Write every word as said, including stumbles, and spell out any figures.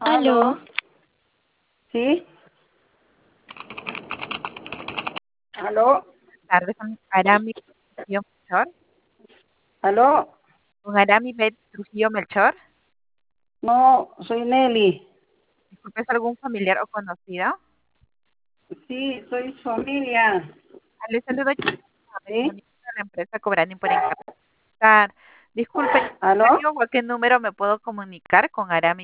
¿Aló? ¿Aló? ¿Sí? ¿Aló? Tardes con Arami Trujillo Melchor. ¿Aló? Con Arami Bet Trujillo Melchor. No, soy Nelly. Disculpe, ¿es algún familiar o conocido? Sí, soy su familia. Ah, Le saludo yo de ¿Sí? la empresa Cobrani por encargar. Disculpe, ¿Aló? ¿o a qué número me puedo comunicar con Arami